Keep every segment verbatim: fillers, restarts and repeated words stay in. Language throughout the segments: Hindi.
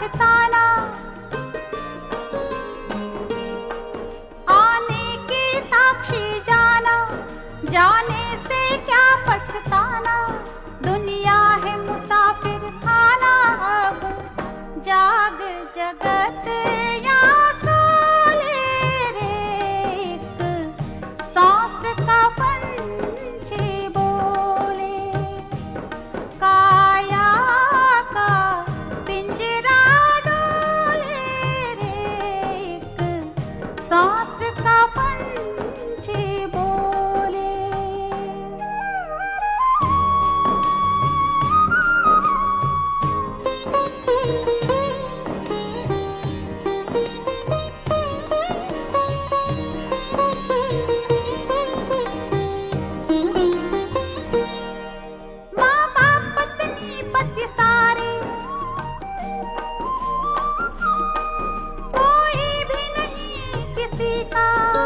पछताना, आने के साक्षी जाना, जाने से क्या पछताना। दुनिया है मुसाफिर खाना, अब जाग जगत या सो ले रे। एक सांस का पंछी बोले, काया का पिंजरा डोले रे। एक सांस का पंछी बोले। माँ बाप पत्नी पति सारे, कोई भी नहीं किसी का।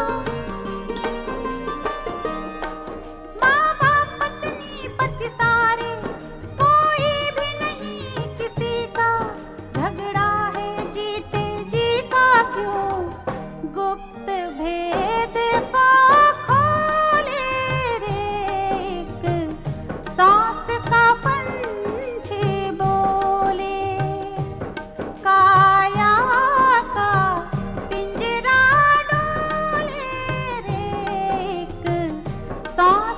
माँ बाप पत्नी पति सारे, कोई भी नहीं किसी का। झगड़ा है जीते जी का, क्यों गुप्त भेद को खोले रे। एक सांस का पंछी बोले, काया का पिंजरा डोले रे। एक सांस